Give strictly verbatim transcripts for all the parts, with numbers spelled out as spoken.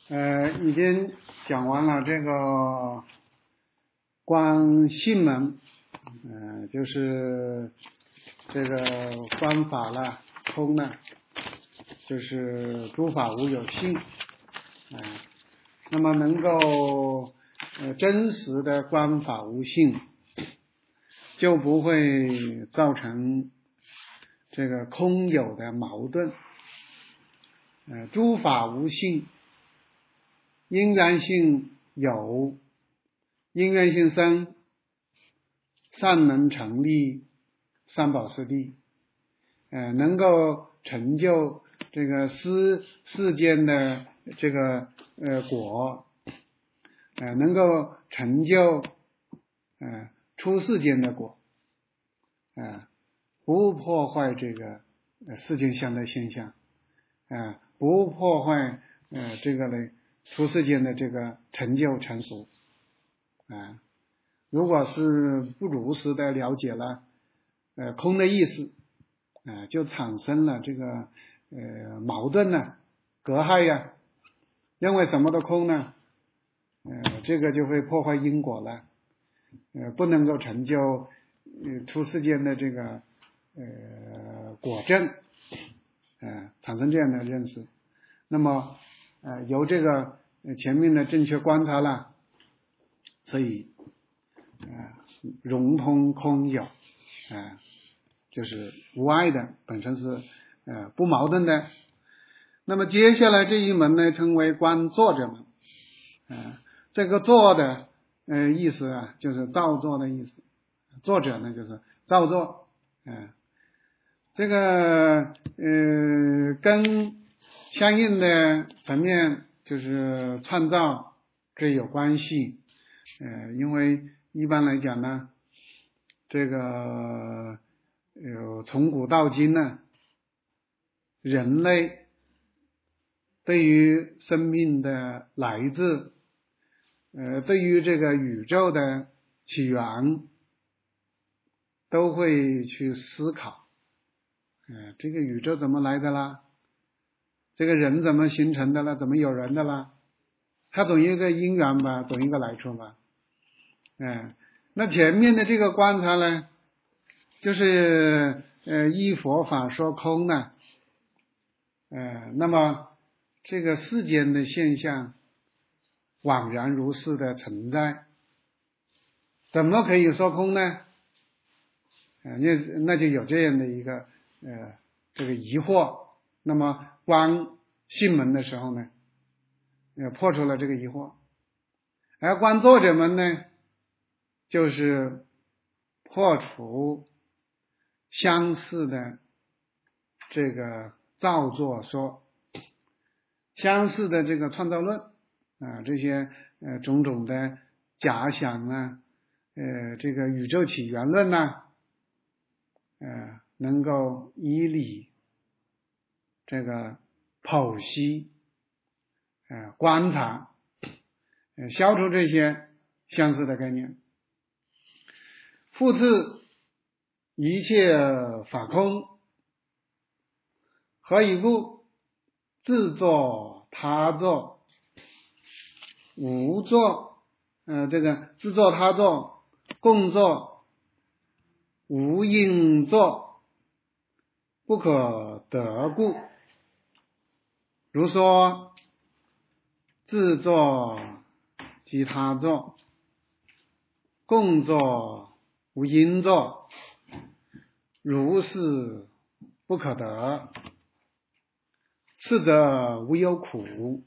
呃，已经讲完了这个观性门，呃，就是这个观法了，空呢，就是诸法无有性，呃，那么能够呃真实的观法无性，就不会造成这个空有的矛盾。呃，诸法无性，因缘性有，因缘性生，善能成立三宝四谛，呃，能够成就这个世世间的这个呃果，呃，能够成就呃出世间的果，呃，不破坏这个呃世间相的现象，呃，不破坏呃这个呢出世间的这个成就成熟，啊、呃，如果是不如实的了解了呃空的意思，啊、呃，就产生了这个呃矛盾呢，隔害呀，认为什么都空呢，呃，这个就会破坏因果了，呃，不能够成就呃出世间的这个呃果证，呃，产生这样的认识。那么呃由这个前面的正确观察了，所以呃融通空有，呃就是无碍的，本身是呃不矛盾的。那么接下来这一门呢，称为观作者门，呃这个作的呃意思啊，就是造作的意思，作者呢就是造作，呃这个呃跟相应的层面就是创造这有关系，呃因为一般来讲呢，这个有从古到今呢，人类对于生命的来自，呃对于这个宇宙的起源，都会去思考，呃这个宇宙怎么来的啦？这个人怎么形成的了？怎么有人的啦？它总有一个因缘吧，总有一个来处吧。嗯，那前面的这个观察呢，就是呃依佛法说空呢，呃，那么这个世间的现象枉然如是的存在，怎么可以说空呢？呃、那那就有这样的一个呃这个疑惑。那么观性门的时候呢，呃破除了这个疑惑。而观作者们呢，就是破除相似的这个造作说，相似的这个创造论啊，这些呃种种的假想啊，呃这个宇宙起源论呐，呃能够以理这个剖析，呃观察，呃消除这些相似的概念。复次，一切法空，何以故？自作他作，无作，呃，这个自作他作，共作，无应作，不可得故。如说自作即他作，共作无应作，如是不可得，是则无有苦。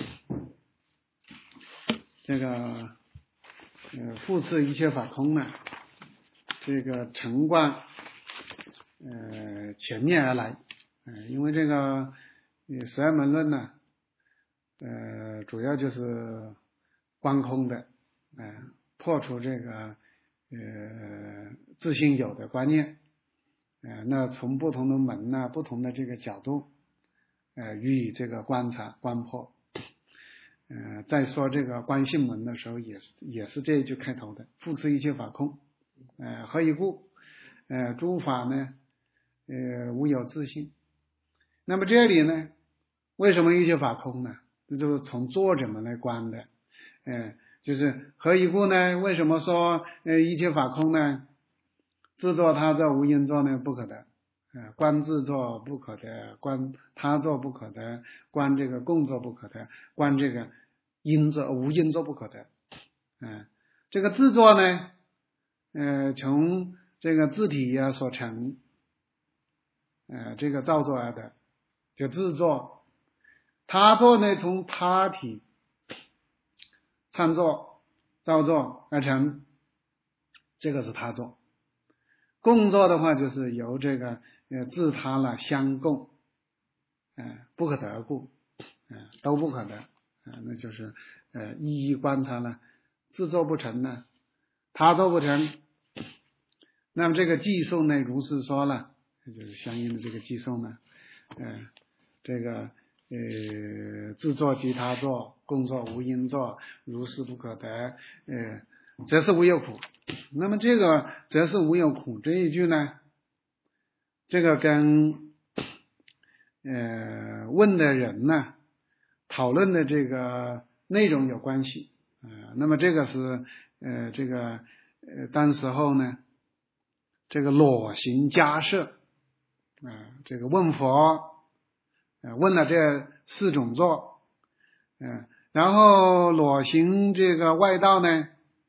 这个呃复次一切法空呢，这个承观呃前面而来，呃因为这个十二门论呢，呃主要就是观空的，呃破除这个呃自性有的观念，呃那从不同的门呢，不同的这个角度呃予以这个观察观破。呃，在说这个观性门的时候，也是也是这一句开头的，复次一切法空，呃，何以故？呃，诸法呢，呃，无有自性。那么这里呢，为什么一切法空呢？ 就是从作者们来观的。呃就是何以故呢？为什么说呃一切法空呢？自作他作无因作呢不可得，呃观自作不可得，观他作不可得，观这个共作不可得，观这个因作无因作不可得。嗯、呃，这个自作呢，呃从这个自体呀、啊、所成，呃这个造作而得，就自作。他作呢从他体创作造作而成，这个是他作。共作的话就是由这个呃自他了相共，呃不可得故，呃都不可得，呃那就是呃一一观它了，自作不成呢，他作不成，那么这个寄送呢如是说了，就是相应的这个寄送呢，呃这个呃自作即他作，共作无因作，如是不可得，呃则是无有苦。那么这个则是无有苦这一句呢，这个跟呃问的人呢讨论的这个内容有关系。呃那么这个是呃这个呃当时候呢这个裸行迦摄啊、呃、这个问佛呃问了这四种座，嗯、呃、然后裸行这个外道呢，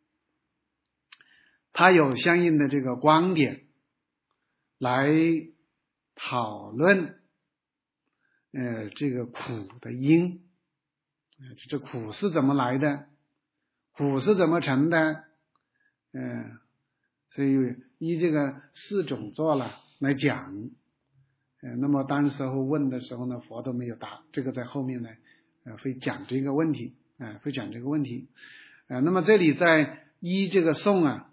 他有相应的这个观点来讨论呃这个苦的因，呃这苦是怎么来的，苦是怎么成的，呃所以依这个四种座了来讲。呃那么当时候问的时候呢，佛都没有答，这个在后面呢呃会讲这个问题，呃会讲这个问题。呃那么这里在依这个颂啊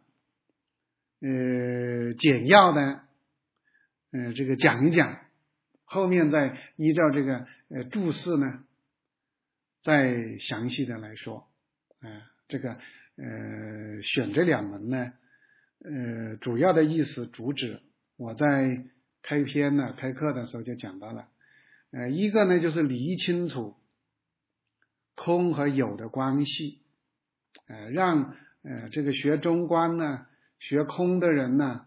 呃简要的呃这个讲一讲，后面再依照这个呃注释呢再详细的来说。呃这个呃选这两门呢呃主要的意思主旨我在开篇呢开课的时候就讲到了。呃一个呢就是理清楚空和有的关系，呃让呃这个学中观呢学空的人呢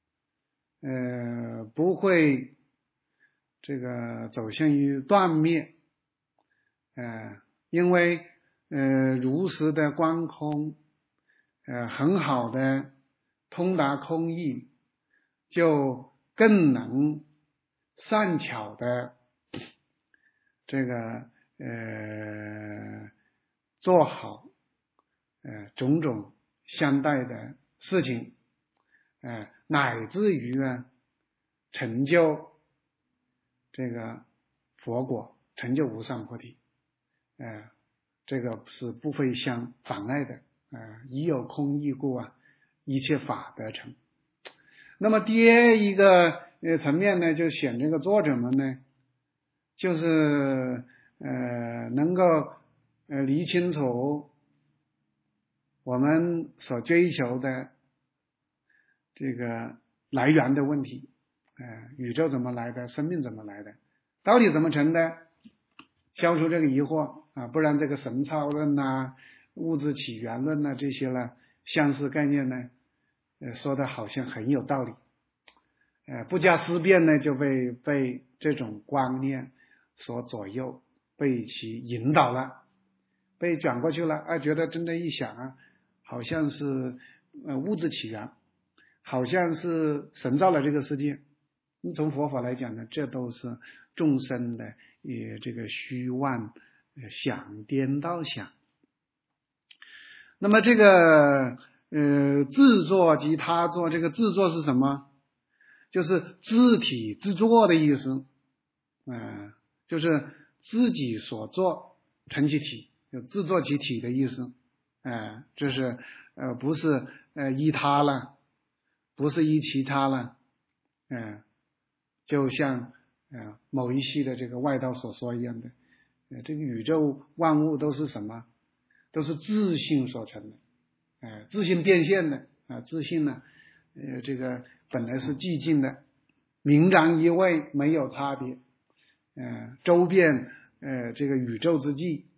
呃不会这个走向于断灭，呃因为呃如实的观空，呃很好的通达空义，就更能善巧的这个呃做好呃种种相待的事情，呃乃至于呢成就这个佛果，成就无上菩提，呃这个是不会相妨碍的。呃已有空义故啊，一切法得成。那么第二一个呃层面呢，就选这个作者们呢，就是呃能够呃理清楚我们所追求的这个来源的问题，呃宇宙怎么来的，生命怎么来的，到底怎么成的，消除这个疑惑啊，不然这个神操论呐、物质起源论呐、这些呢相似概念呢呃说的好像很有道理，呃不加思辨呢就被被这种观念所左右，被其引导了，被转过去了啊，觉得真的一想啊，好像是呃物质起源，好像是神造了这个世界。从佛法来讲呢，这都是众生的也这个虚妄想颠倒想。那么这个呃自作即他作，这个自作是什么？就是自体自作的意思，呃就是自己所作成其体，有自作其体的意思。呃就是呃不是呃依他了，不是依其他了，呃就像呃某一系的这个外道所说一样的，呃这个宇宙万物都是什么？都是自性所成的，呃自性变现的啊、呃、自性呢呃这个本来是寂静的，明然一味，没有差别，呃周遍呃这个宇宙之际，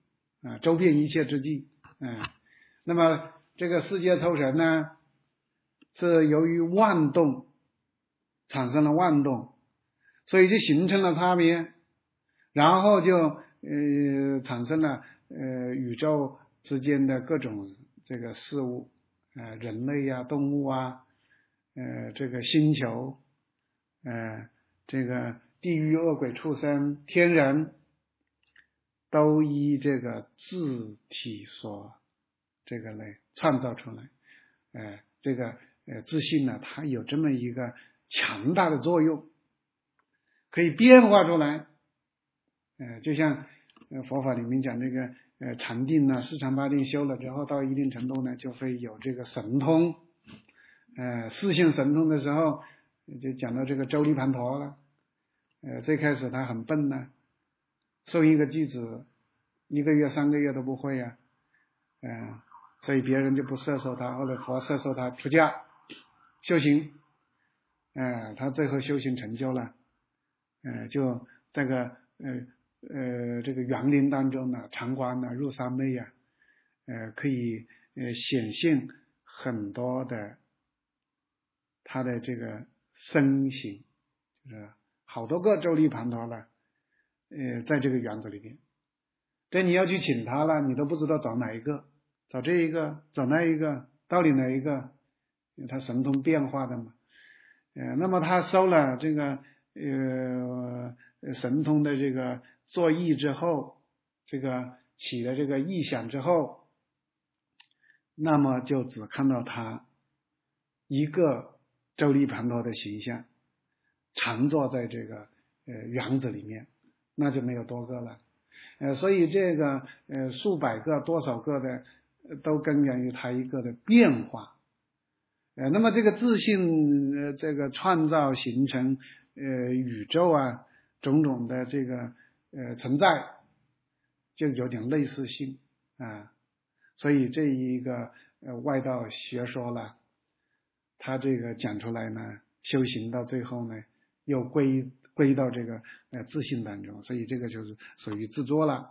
啊，周遍一切之际，嗯，那么这个世界透神呢，是由于妄动产生了妄动，所以就形成了差别，然后就呃产生了呃宇宙之间的各种这个事物，呃人类啊，动物啊，呃这个星球，呃这个地狱恶鬼畜生天人，都依这个自体所这个来创造出来，呃这个呃自信呢，它有这么一个强大的作用，可以变化出来，呃就像呃佛法里面讲这个呃禅定呢，四禅八定修了之后，到一定程度呢，就会有这个神通，呃四性神通的时候，就讲到这个周利盘陀了，呃最开始他很笨呢，受一个弟子一个月三个月都不会呀、啊，嗯、呃，所以别人就不摄受他，后来佛摄受他出家修行，呃他最后修行成就了，呃就这个呃呃这个园林当中呢，禅观呢，入三昧呀、啊，呃可以呃显现很多的他的这个身形，就是好多个周利盘陀了，呃在这个园子里边，这你要去请他了，你都不知道找哪一个，找这一个，找那一个，到底哪一个？因为他神通变化的嘛。呃，那么他收了这个呃神通的这个作意之后，这个起了这个意想之后，那么就只看到他一个周利盘陀的形象，常坐在这个呃园子里面，那就没有多个了。呃，所以这个呃数百个多少个的，都根源于它一个的变化。呃，那么这个自信呃这个创造形成呃宇宙啊种种的这个呃存在，就有点类似性啊。所以这一个呃外道学说了，他这个讲出来呢，修行到最后呢，又归归到这个呃自信当中，所以这个就是属于自作了。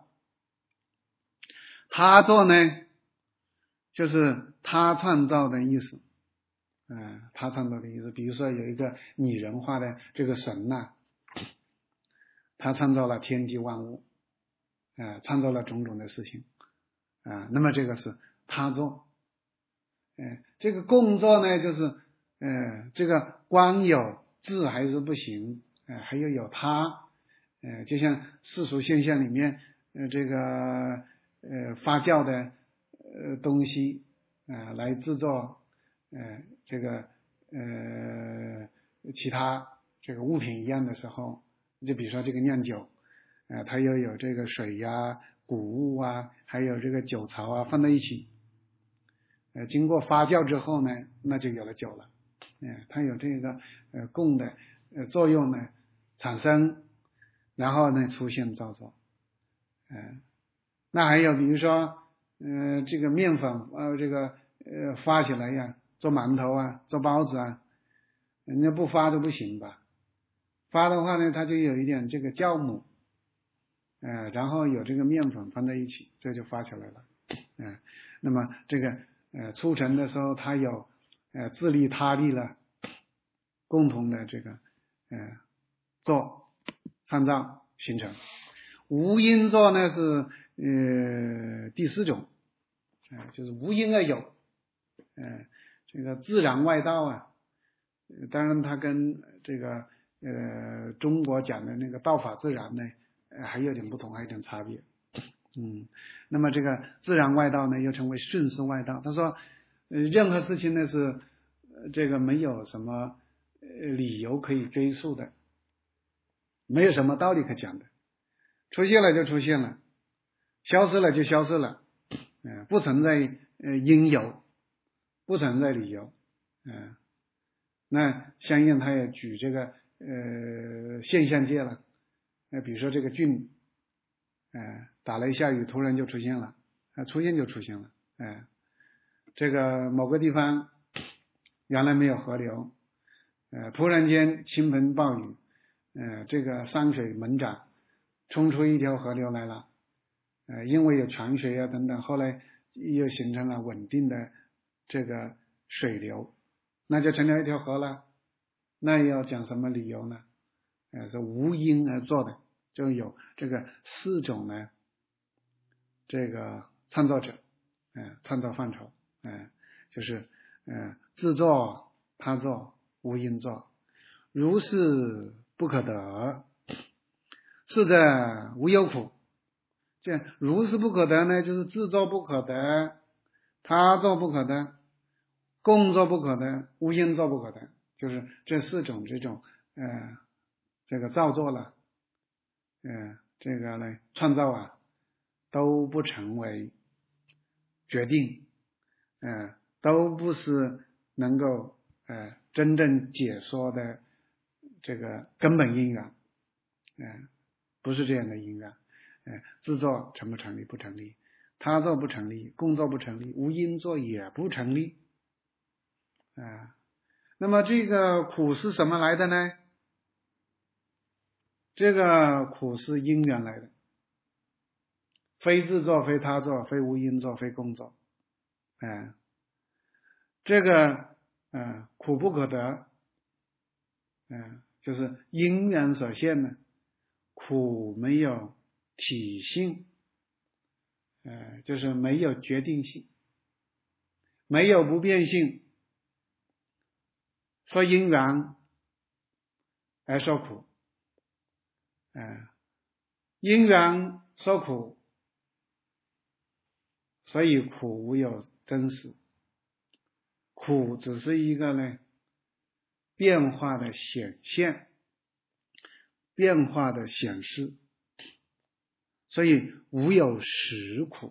他作呢，就是他创造的意思，嗯、呃，他创造的意思。比如说有一个拟人化的这个神呐、啊，他创造了天地万物，啊、呃，创造了种种的事情，啊、呃，那么这个是他作。呃，这个共作呢，就是呃，这个光有智还是不行，呃，还要有他，呃，就像世俗现象里面，呃，这个呃发酵的呃东西啊、呃，来制作呃这个呃其他这个物品一样的时候，就比如说这个酿酒，呃，它又有这个水呀、谷物啊，还有这个酒槽啊放在一起。呃，经过发酵之后呢，那就有了酒了。呃，它有这个呃供的呃作用呢产生，然后呢出现造作。呃，那还有比如说，呃，这个面粉呃这个呃发起来呀，做馒头啊，做包子啊，人家不发都不行吧？发的话呢，它就有一点这个酵母，呃，然后有这个面粉放在一起，这就发起来了。呃，那么这个。呃，促成的时候，它有呃自利他利了，共同的这个呃做创造形成。无因作呢是呃第四种，呃就是无因而有，呃这个自然外道啊，呃、当然它跟这个呃中国讲的那个道法自然呢，呃、还有点不同，还有点差别。嗯，那么这个自然外道呢，又称为顺势外道。他说，呃，任何事情呢是，呃，这个没有什么呃理由可以追溯的，没有什么道理可讲的，出现了就出现了，消失了就消失了，嗯、呃，不存在呃因由，不存在理由，嗯、呃，那相应他也举这个呃现象界了，呃，比如说这个菌。呃，打雷下雨突然就出现了，呃，出现就出现了，呃，这个某个地方原来没有河流，呃，突然间倾盆暴雨，呃，这个山水猛涨，冲出一条河流来了， 呃，因为有泉水啊等等，后来又形成了稳定的这个水流，那就成了一条河了。那要讲什么理由呢？呃，是无因而作的，就有这个四种呢，这个创造者，呃，创造范畴，呃，就是呃自作他作无因作，如是不可得，是者无有苦。这如是不可得呢，就是自作不可得，他作不可得，共作不可得，无因作不可得，就是这四种这种呃这个造作了，呃这个呢创造啊都不成为决定，呃都不是能够呃真正解说的这个根本因缘，呃不是这样的因缘。呃自作成不成立？不成立。他作不成立，共作不成立，无因作也不成立。啊、呃，那么这个苦是什么来的呢？这个苦是因缘来的，非自作，非他作，非无因作，非共作。啊、呃，这个呃苦不可得，嗯、呃，就是因缘所限呢，苦没有体性。呃，就是没有决定性，没有不变性，说因缘而受苦，呃，因缘受苦，所以苦无有真实，苦只是一个呢变化的显现，变化的显示，所以无有实苦。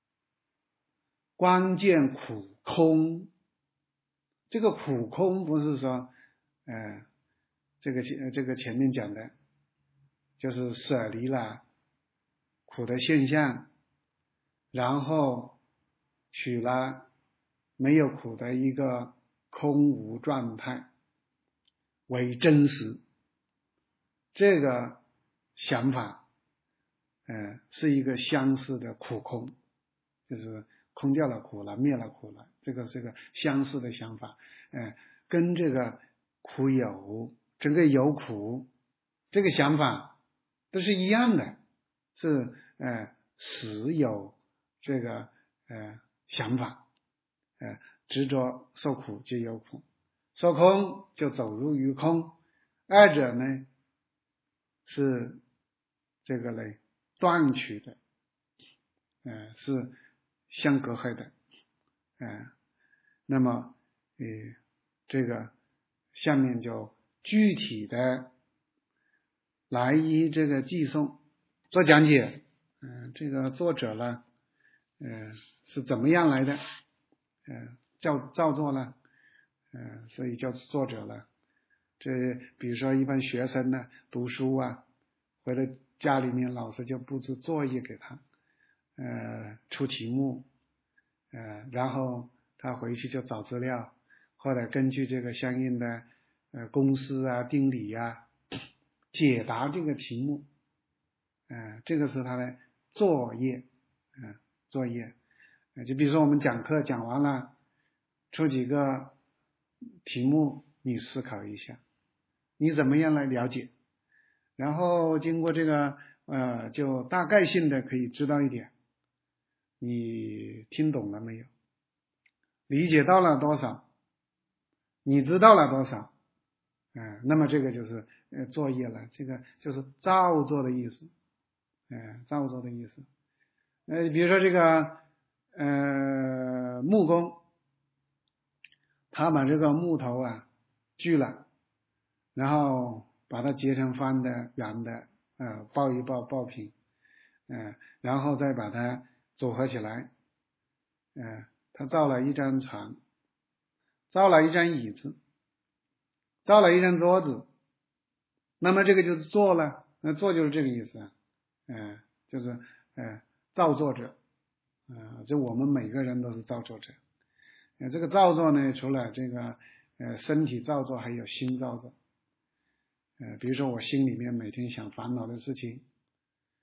关键苦空，这个苦空不是说呃这个这个前面讲的就是舍离了苦的现象，然后取了没有苦的一个空无状态为真实，这个想法呃是一个相似的苦空，就是空掉了苦了，灭了苦了，这个是个相似的想法，呃跟这个苦有这个有苦这个想法都是一样的，是呃实有这个呃想法，呃执着受苦就有苦，受空就走入于空，二者呢是这个呢断取的，呃是相隔阂的，呃那么呃这个下面就具体的来依这个寄颂做讲解。嗯、呃，这个作者呢，呃，是怎么样来的？呃，叫造作呢？呃，所以叫作者了。这比如说一般学生呢，读书啊，回到家里面，老师就布置作业给他，呃，出题目，呃，然后他回去就找资料，或者根据这个相应的呃公式啊、定理啊，解答这个题目，呃，这个是他的作业，呃，作业，呃，就比如说我们讲课讲完了，出几个题目，你思考一下，你怎么样来了解？然后经过这个呃，就大概性的可以知道一点，你听懂了没有？理解到了多少？你知道了多少？呃，那么这个就是呃作业了，这个就是造作的意思，呃，造作的意思。呃，比如说这个呃木工，他把这个木头啊锯了，然后把它截成方的、圆的，呃，抱一抱，抱平，呃，然后再把它组合起来，呃，他造了一张床，造了一张椅子，造了一张桌子，那么这个就是做了，那做就是这个意思啊，呃，就是呃造作者，呃，就我们每个人都是造作者，呃，这个造作呢，除了这个呃身体造作，还有心造作，呃，比如说我心里面每天想烦恼的事情，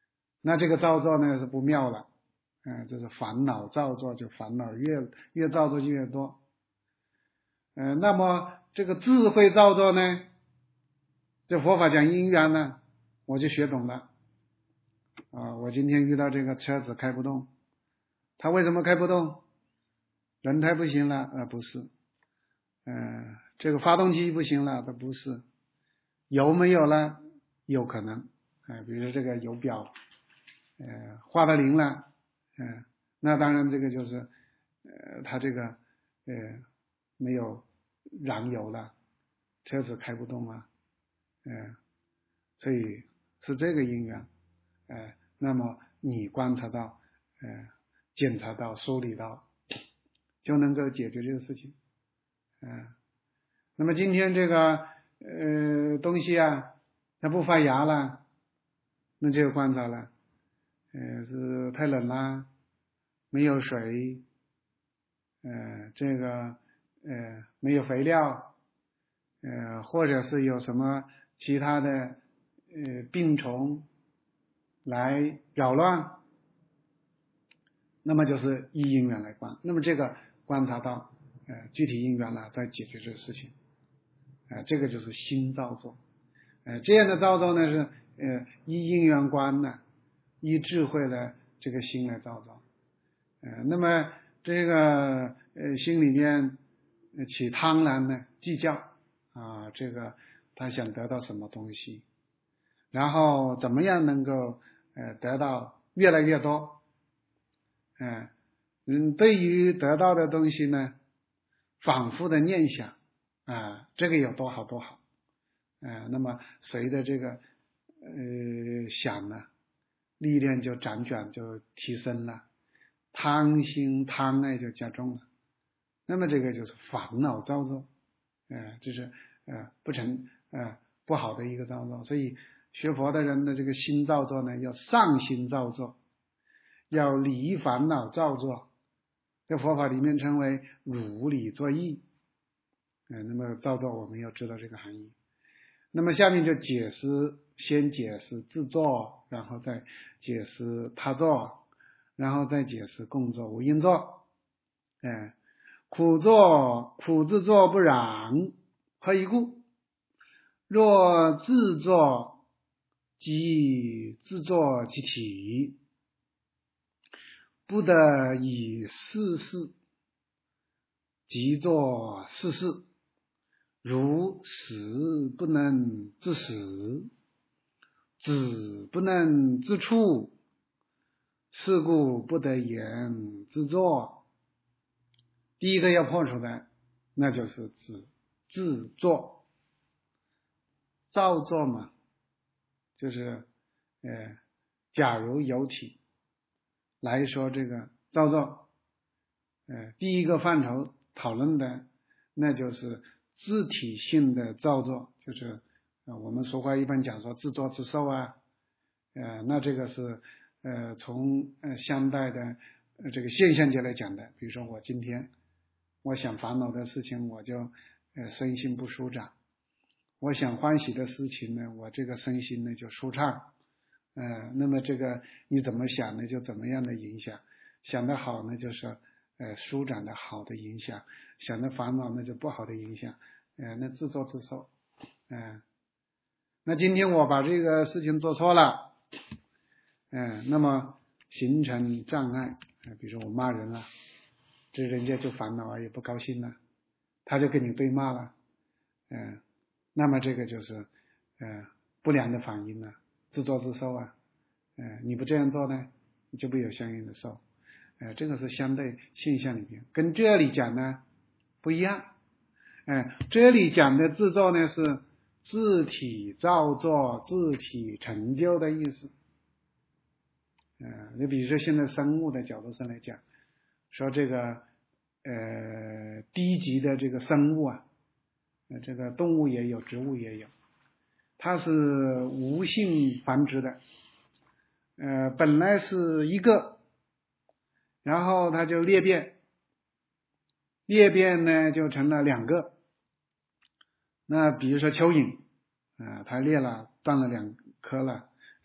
那这个造作呢是不妙了，嗯、呃，就是烦恼造作，就烦恼越越造作就越多。嗯、呃，那么这个智慧造作呢，这佛法讲因缘呢，我就学懂了。啊，我今天遇到这个车子开不动，它为什么开不动？轮胎不行了？呃，不是。嗯、呃，这个发动机不行了？它不是。油没有了？有可能。呃，比如说这个油表，呃，画到零了，嗯、呃，那当然这个就是，呃，它这个，呃，没有燃油了，车子开不动了，嗯、呃，所以是这个因缘，呃，那么你观察到，呃，检查到，梳理到，就能够解决这个事情，嗯、呃，那么今天这个呃东西啊，它不发芽了，那就观察了，呃，是太冷啦，没有水，呃，这个呃没有肥料，呃，或者是有什么其他的呃病虫来扰乱，那么就是依因缘来观。那么这个观察到呃具体因缘了，再解决这个事情，呃，这个就是心造作。呃，这样的造作呢是呃依因缘观呢，依智慧的这个心来造作。呃，那么这个呃心里面起贪婪呢，计较啊，这个他想得到什么东西，然后怎么样能够呃得到越来越多，嗯嗯，对于得到的东西呢，反复的念想啊，这个有多好多好，呃，那么随着这个呃想呢，力量就辗转就提升了。贪心贪爱就加重了，那么这个就是烦恼造作，呃，就是呃不成呃不好的一个造作。所以学佛的人的这个心造作呢，要上心造作，要离烦恼造作，在佛法里面称为如理作意。呃，那么造作我们要知道这个含义。那么下面就解释，先解释自作，然后再解释他作。然后再解释共作无因作，哎，苦作苦自作不染，何以故？若自作即自作其体，不得以事事，即作事事，如死不能自死，子不能自处。是故不得言自作。第一个要破除的，那就是指自作。造作嘛，就是呃，假如有体来说这个造作，呃，第一个范畴讨论的，那就是自体性的造作，就是呃，我们俗话一般讲说自作自受啊，呃，那这个是。呃，从呃相对的呃这个现象界来讲的，比如说我今天我想烦恼的事情，我就呃身心不舒展；我想欢喜的事情呢，我这个身心呢就舒畅。呃，那么这个你怎么想呢，就怎么样的影响。想得好呢，就是呃舒展的好的影响；想得烦恼呢，就不好的影响。呃，那自作自受。嗯、呃，那今天我把这个事情做错了。嗯，那么形成障碍，比如说我骂人了，这人家就烦恼啊，也不高兴了，他就跟你对骂了，嗯，那么这个就是呃不良的反应了，自作自受啊，嗯，你不这样做呢，你就会有相应的受，呃，这个是相对现象里面，跟这里讲呢不一样，嗯，这里讲的自作呢是自体造作、自体成就的意思。嗯，你比如说现在生物的角度上来讲，说这个呃低级的这个生物啊，呃这个动物也有，植物也有，它是无性繁殖的，呃本来是一个，然后它就裂变，裂变呢就成了两个。那比如说蚯蚓，啊、呃，它裂了，断了两颗了，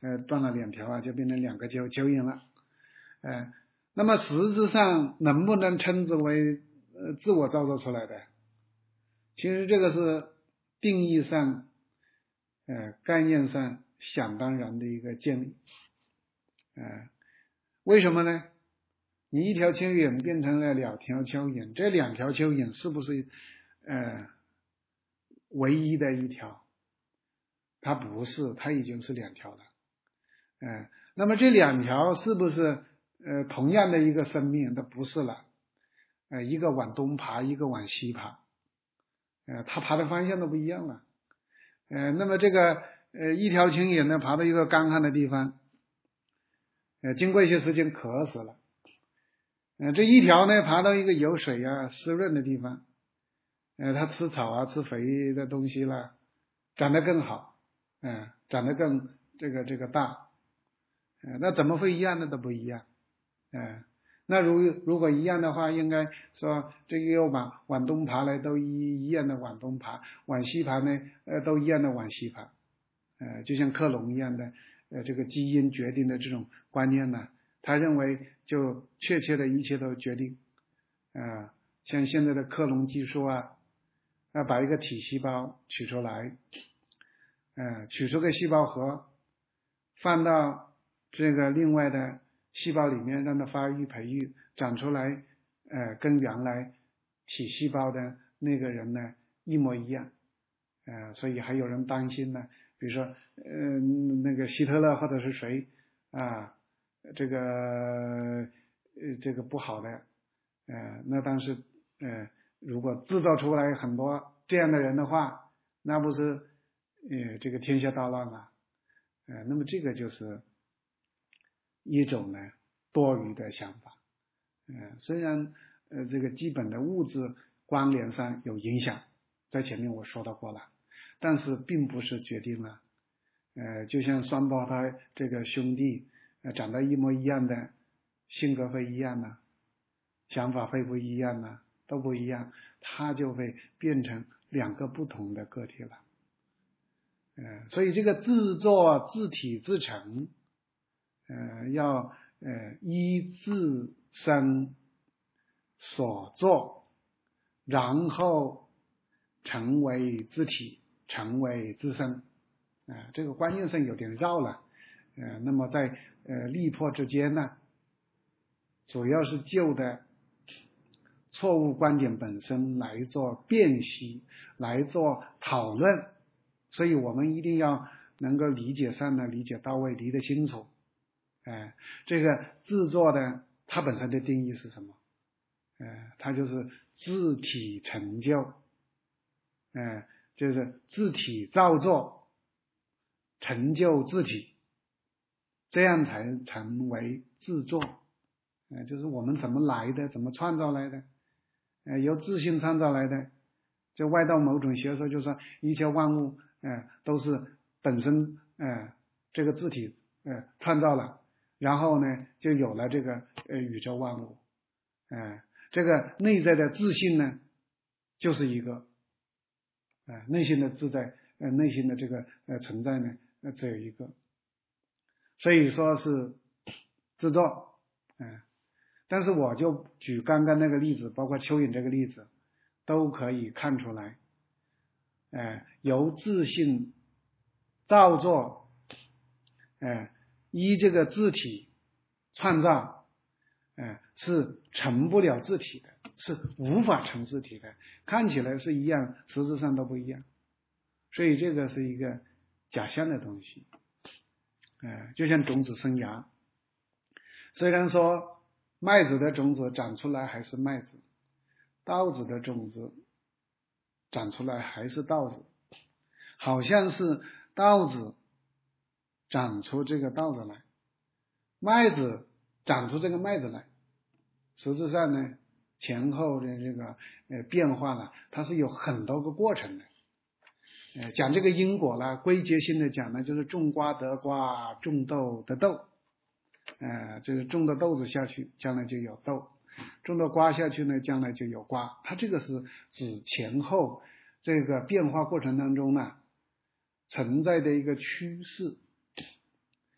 呃断了两条啊，就变成两个蚯蚯蚓了。呃，那么实质上能不能称之为呃自我造作出来的？其实这个是定义上、呃概念上想当然的一个建立。呃，为什么呢？你一条蚯蚓变成了两条蚯蚓，这两条蚯蚓是不是呃唯一的一条？它不是，它已经是两条了。呃，那么这两条是不是呃同样的一个生命？它不是了。呃，一个往东爬，一个往西爬。呃，它爬的方向都不一样了。呃，那么这个呃一条蚯蚓呢，爬到一个干旱的地方，呃，经过一些时间渴死了。呃，这一条呢，爬到一个有水啊、湿润的地方，呃，它吃草啊、吃肥的东西了，长得更好，嗯、呃，长得更这个这个大，呃，那怎么会一样的都不一样，嗯、呃，那如如果一样的话，应该说这个又往往东爬来都一一样的往东爬，往西爬呢，呃，都一样的往西爬，呃，就像克隆一样的，呃，这个基因决定的这种观念呢。他认为就确切的一切都决定，啊、呃，像现在的克隆技术啊，啊，把一个体细胞取出来，呃，取出个细胞核，放到这个另外的细胞里面，让它发育培育，长出来，呃，跟原来体细胞的那个人呢一模一样，呃，所以还有人担心呢，比如说，呃，那个希特勒或者是谁啊。这个呃这个不好的，呃，那但是呃，如果制造出来很多这样的人的话，那不是呃这个天下大乱了，呃，那么这个就是一种呢多余的想法，呃，虽然呃这个基本的物质关联上有影响，在前面我说到过了，但是并不是决定了，呃，就像双胞胎这个兄弟。呃，长得一模一样的，性格会一样呢，想法会不一样呢，都不一样，他就会变成两个不同的个体了。呃，所以这个自作自体自成，呃，要呃依自身所作，然后成为自体，成为自身。啊、呃，这个观念上有点绕了。呃，那么在呃力破之间呢，主要是就的错误观点本身来做辨析，来做讨论，所以我们一定要能够理解上呢，理解到位，理得清楚。哎、呃，这个自作的它本身的定义是什么？呃，它就是自体成就，呃，就是自体造作，成就自体。这样才成为自作，呃，就是我们怎么来的，怎么创造来的，呃，由自性创造来的。就外道某种学说就说一切万物，呃，都是本身呃这个自体呃创造了，然后呢就有了这个呃宇宙万物，呃，这个内在的自性呢就是一个，呃，内心的自在，呃，内心的这个呃存在呢，呃，只有一个。所以说是自作，嗯，但是我就举刚刚那个例子，包括蚯蚓这个例子，都可以看出来，呃，由自性造作，呃，依这个自体创造，呃，是成不了自体的，是无法成自体的，看起来是一样，实质上都不一样，所以这个是一个假象的东西。呃，就像种子生芽，虽然说麦子的种子长出来还是麦子，稻子的种子长出来还是稻子，好像是稻子长出这个稻子来，麦子长出这个麦子来，实质上呢，前后的这个呃变化呢，它是有很多个过程的。呃，讲这个因果呢，归结性的讲呢，就是种瓜得瓜，种豆得豆。呃，就是种的豆子下去，将来就有豆；种的瓜下去呢，将来就有瓜。它这个是指前后这个变化过程当中呢存在的一个趋势。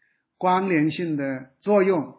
关联性的作用，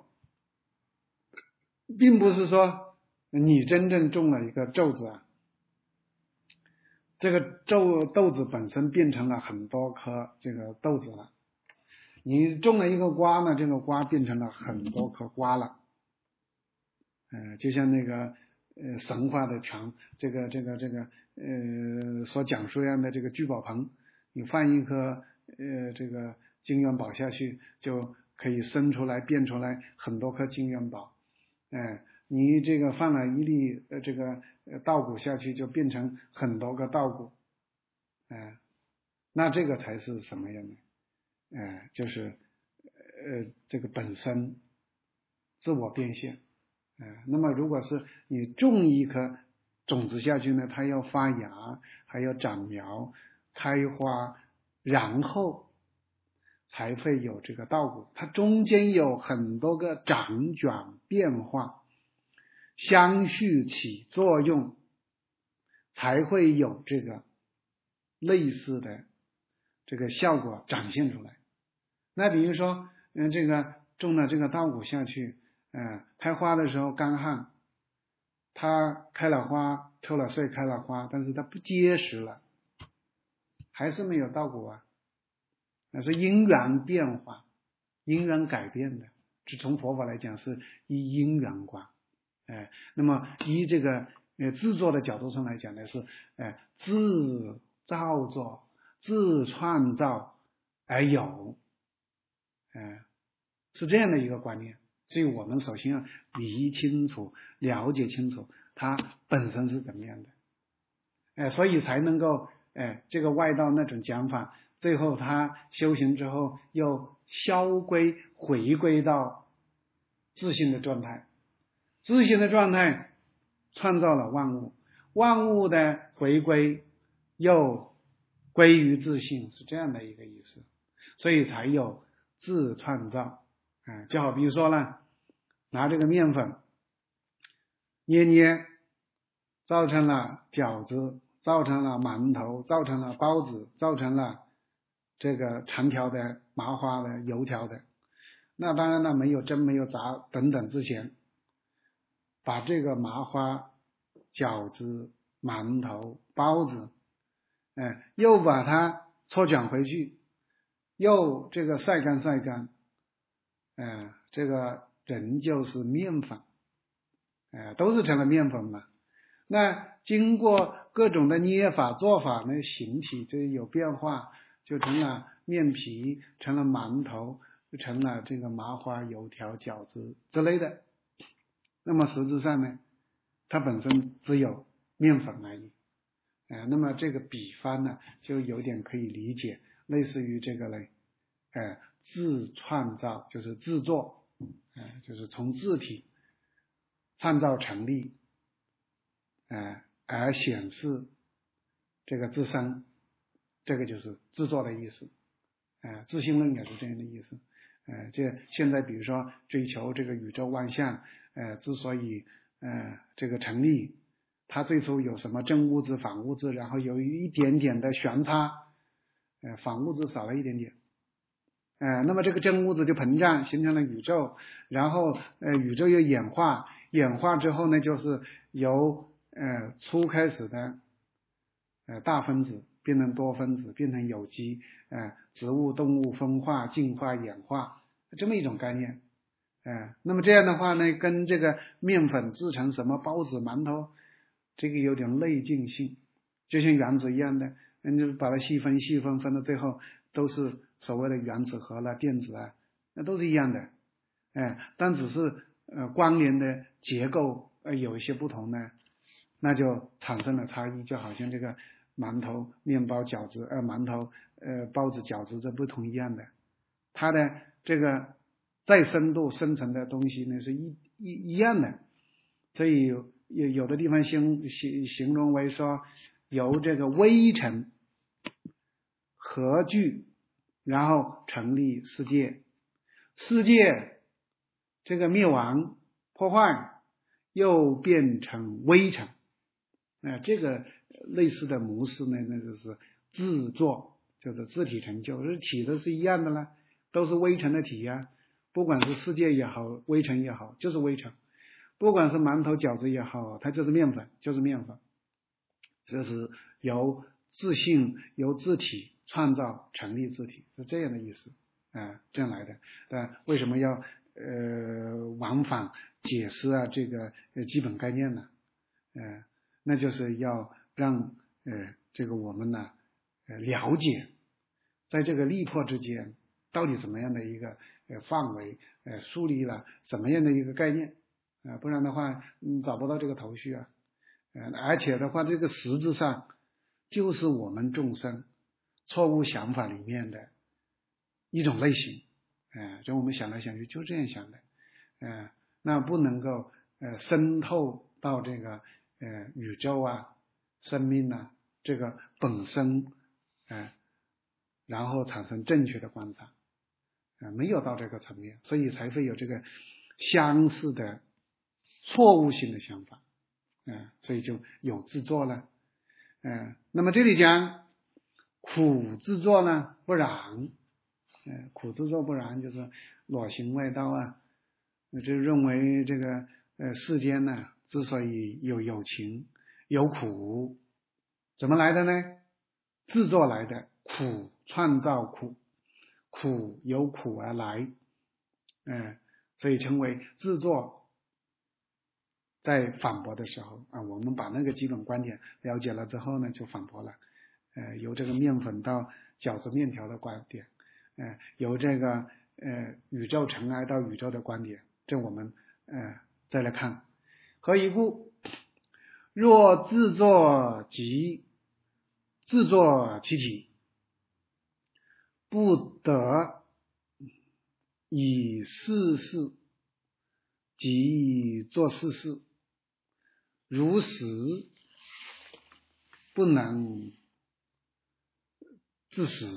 并不是说你真正种了一个豆子啊，这个豆豆子本身变成了很多颗这个豆子了。你种了一个瓜呢，这个瓜变成了很多颗瓜了。呃，就像那个呃神话的传这个这个这个呃所讲述一样的这个聚宝盆，你放一颗呃这个金元宝下去，就可以生出来变出来很多颗金元宝。哎、呃，你这个放了一粒呃这个呃稻谷下去，就变成很多个稻谷。哎、呃，那这个才是什么样的？呃，就是呃这个本身自我变现。呃，那么如果是你种一颗种子下去呢，它要发芽，还要长苗、开花，然后才会有这个稻谷。它中间有很多个长卷变化，相续起作用，才会有这个类似的这个效果展现出来。那比如说，嗯，这个种了这个稻谷下去，嗯，开花的时候干旱，它开了花，抽了穗，开了花，但是它不结实了，还是没有稻谷啊，那是因缘变化，因缘改变的。是从佛法来讲是依因缘观，哎，那么依这个呃制作的角度上来讲呢，是呃自造作、自创造而有。嗯，是这样的一个观念，所以我们首先要理清楚、了解清楚它本身是怎么样的，哎，所以才能够，哎，这个外道那种讲法，最后他修行之后又消归回归到自性的状态，自性的状态创造了万物，万物的回归又归于自性，是这样的一个意思，所以才有自创造。啊，就好比如说呢，拿这个面粉捏捏，造成了饺子，造成了馒头，造成了包子，造成了这个长条的、麻花的、油条的。那当然了，没有蒸、没有炸等等之前，把这个麻花、饺子、馒头、包子，哎，又把它搓卷回去，又这个晒干晒干。嗯，这个人就是面粉，呃，都是成了面粉嘛。那经过各种的捏法做法呢，形体这有变化，就成了面皮，成了馒头，就成了这个麻花、油条、饺子之类的。那么实质上呢，它本身只有面粉而已。呃，那么这个比方呢，就有点可以理解，类似于这个嘞，呃，自创造就是制作，呃，就是从自体创造成立，呃，而显示这个自身，这个就是制作的意思。呃，自性论也是这样的意思。呃，这现在比如说追求这个宇宙万象，呃，之所以呃这个成立，它最初有什么正物质、反物质，然后有一点点的悬差，呃，反物质少了一点点。呃，那么这个真物质就膨胀，形成了宇宙，然后呃宇宙又演化，演化之后呢，就是由呃初开始的呃大分子变成多分子，变成有机，呃植物、动物分化、进化、演化，这么一种概念。呃，那么这样的话呢，跟这个面粉制成什么包子、馒头，这个有点类近性，就像原子一样的，嗯，就把它细分、细分，分到最后都是所谓的原子核了、电子啊，那都是一样的，哎、呃，但只是呃关联的结构呃有一些不同呢，那就产生了差异，就好像这个馒头、面包、饺子，呃，馒头、呃，包子、饺子这不同一样的，它的这个再深度生成的东西呢是一一一样的，所以有有的地方形形形容为说，由这个微尘合聚，然后成立世界，世界这个灭亡破坏，又变成微尘，呃，这个类似的模式呢，那就是自作，就是自体成就，是体的是一样的啦，都是微尘的体呀、啊。 不管是世界也好，微尘也好，就是微尘；不管是馒头饺子也好，它就是面粉，就是面粉。这是由自性、由自体创造成立自体，是这样的意思啊、呃，这样来的。但为什么要呃往返解释啊这个呃基本概念呢？呃，那就是要让呃这个我们呢呃了解，在这个力破之间到底怎么样的一个呃范围，呃树立了怎么样的一个概念啊、呃，不然的话嗯找不到这个头绪啊。呃，而且的话，这个实质上就是我们众生错误想法里面的一种类型，呃，就我们想来想去就这样想的，呃，那不能够呃渗透到这个呃宇宙啊、生命啊这个本身，呃，然后产生正确的观察，呃，没有到这个层面，所以才会有这个相似的错误性的想法。嗯、呃，所以就有自作了，嗯、呃，那么这里讲苦自作呢不然，呃，苦自作不然就是裸行外道啊，就认为这个呃世间呢之所以有有情有苦，怎么来的呢？自作来的，苦创造苦，苦由苦而来，嗯、呃，所以称为自作。在反驳的时候啊，我们把那个基本观点了解了之后呢，就反驳了。呃，由这个面粉到饺子面条的观点，呃，由这个呃宇宙尘埃到宇宙的观点，这我们呃再来看。何以故？若自作即自作其体，不得以事事即作事事。如实不能自实，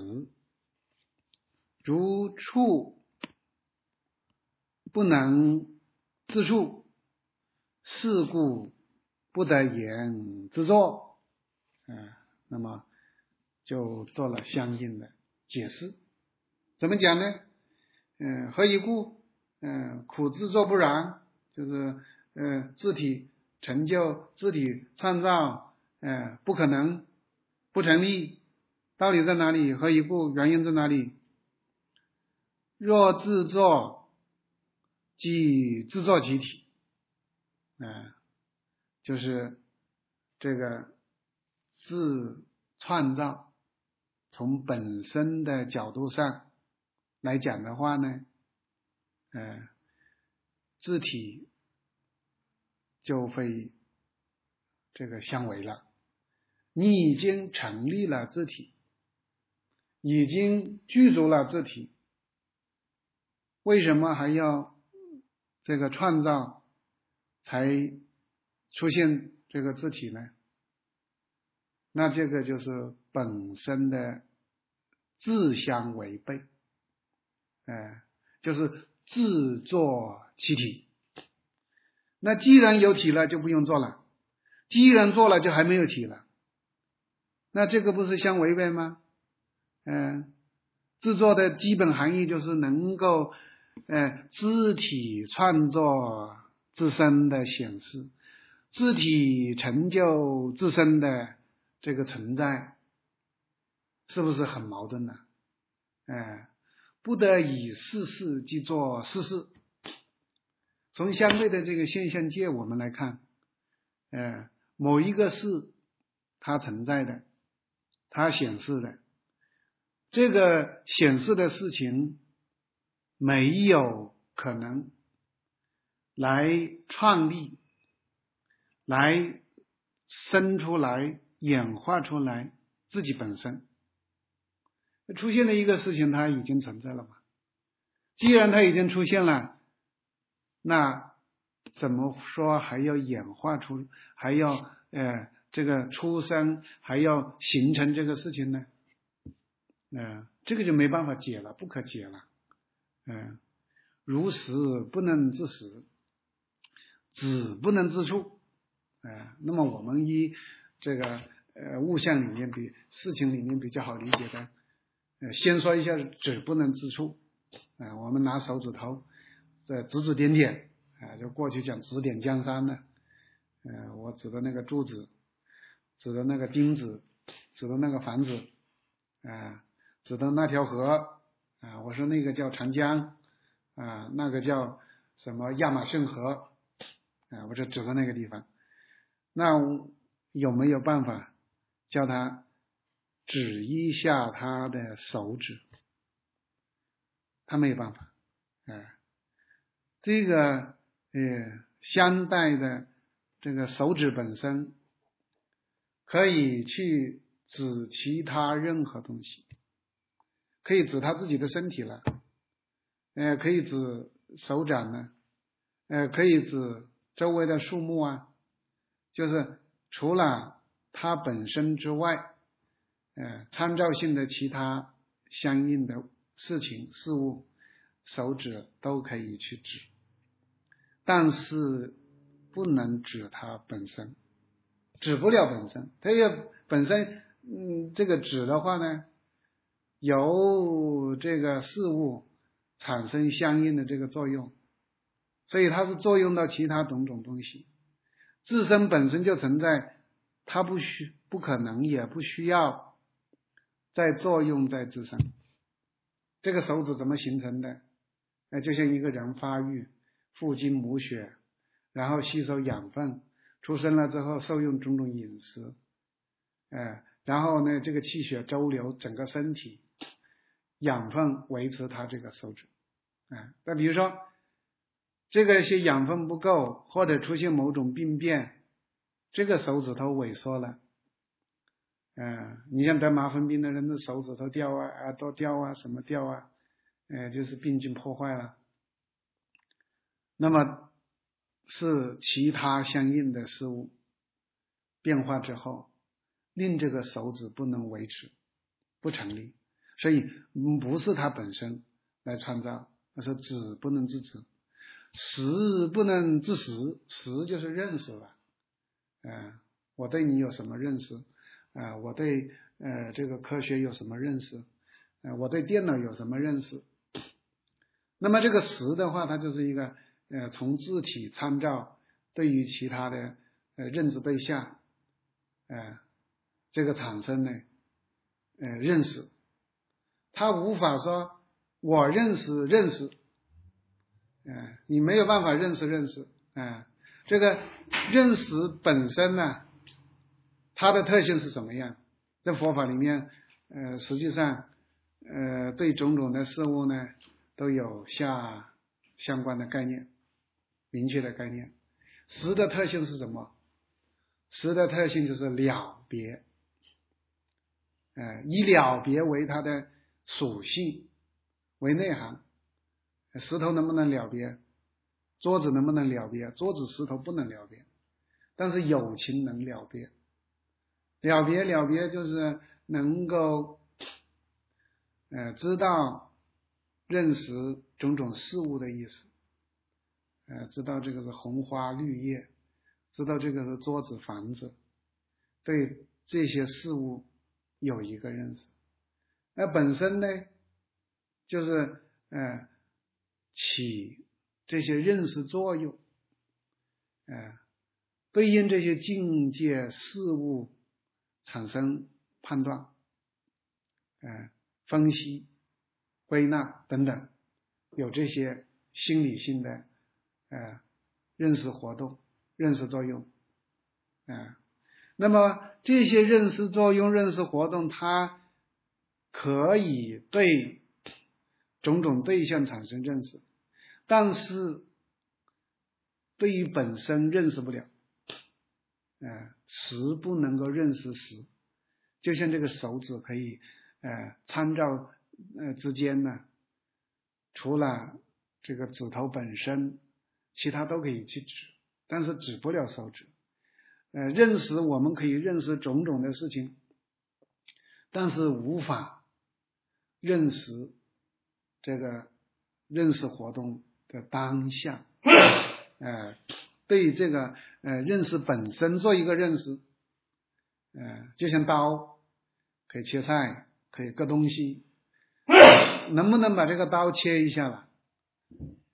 如触不能自触，是故不得言自作。嗯，那么就做了相应的解释。怎么讲呢？嗯，何以故？嗯，苦自作不然，就是嗯自体成就、自体创造，嗯，不可能，不成立。道理在哪里？何以故？原因在哪里？若自作，即自作其体，嗯，就是这个自创造，从本身的角度上来讲的话呢，呃，自体就会这个相违了。你已经成立了自体，已经具足了自体，为什么还要这个创造才出现这个自体呢？那这个就是本身的自相违背，呃，就是自作其体。那既然有体了，就不用做了；既然做了，就还没有体了。那这个不是相违背吗？嗯、呃，制作的基本含义就是能够呃自体创作自身的显示，自体成就自身的这个存在，是不是很矛盾呢？呃，不得以事事即作事事。从相对的这个现象界我们来看，呃，某一个事它存在的，它显示的，这个显示的事情没有可能来创立，来生出来演化出来自己本身。出现了一个事情，它已经存在了嘛，既然它已经出现了，那怎么说还要演化出，还要呃这个出生，还要形成这个事情呢？呃，这个就没办法解了，不可解了。嗯、呃，如实不能自实，子不能自处。呃，那么我们以这个呃物象里面比事情里面比较好理解的，呃，先说一下子不能自处。呃，我们拿手指头这指指点点啊，就过去讲指点江山呢，呃，我指的那个柱子，指的那个钉子，指的那个房子，啊，指的那条河啊，我说那个叫长江啊，那个叫什么亚马逊河啊，我就指的那个地方。那有没有办法叫他指一下他的手指？他没有办法，啊，这个呃相带的这个手指本身可以去指其他任何东西，可以指他自己的身体了，呃，可以指手掌呢，呃，可以指周围的树木啊，就是除了它本身之外，呃，参照性的其他相应的事情事物，手指都可以去指，但是不能指它本身，指不了本身。它也本身，嗯，这个指的话呢，由这个事物产生相应的这个作用，所以它是作用到其他种种东西，自身本身就存在，它不需不可能也不需要再作用在自身。这个手指怎么形成的？呃，就像一个人发育，父精母血，然后吸收养分，出生了之后受用种种饮食，呃，然后呢，这个气血周流整个身体，养分维持它这个手指。啊，那比如说这个些养分不够，或者出现某种病变，这个手指头萎缩了。嗯，你像得麻风病的人的手指头掉啊，耳朵掉啊，什么掉啊，呃，就是病菌破坏了。那么是其他相应的事物变化之后，令这个手指不能维持，不成立，所以不是它本身来创造，而是指不能制止，识不能制识，识就是认识了。呃，我对你有什么认识？啊、呃，我对呃这个科学有什么认识？呃，我对电脑有什么认识？那么这个识的话，它就是一个呃从自体参照对于其他的呃认知对象，呃这个产生呢呃认识，它无法说我认识认识，呃你没有办法认识认识，啊、呃、这个认识本身呢，它的特性是什么样？在佛法里面，呃，实际上，呃，对种种的事物呢，都有下相关的概念，明确的概念。识的特性是什么？识的特性就是了别，呃，以了别为它的属性，为内涵。石头能不能了别？桌子能不能了别？桌子、石头不能了别，但是友情能了别。了别了别就是能够呃知道认识种种事物的意思，呃知道这个是红花绿叶，知道这个是桌子房子，对这些事物有一个认识。那本身呢就是呃起这些认识作用，呃对应这些境界事物产生判断，呃分析、归纳等等，有这些心理性的呃认识活动、认识作用，呃那么这些认识作用、认识活动，它可以对种种对象产生认识，但是对于本身认识不了。呃，识不能够认识识，就像这个手指可以呃参照呃之间呢，除了这个指头本身，其他都可以去指，但是指不了手指。呃，认识我们可以认识种种的事情，但是无法认识这个认识活动的当下。呃，对于这个呃认识本身做一个认识，呃，就像刀可以切菜，可以割东西，能不能把这个刀切一下了？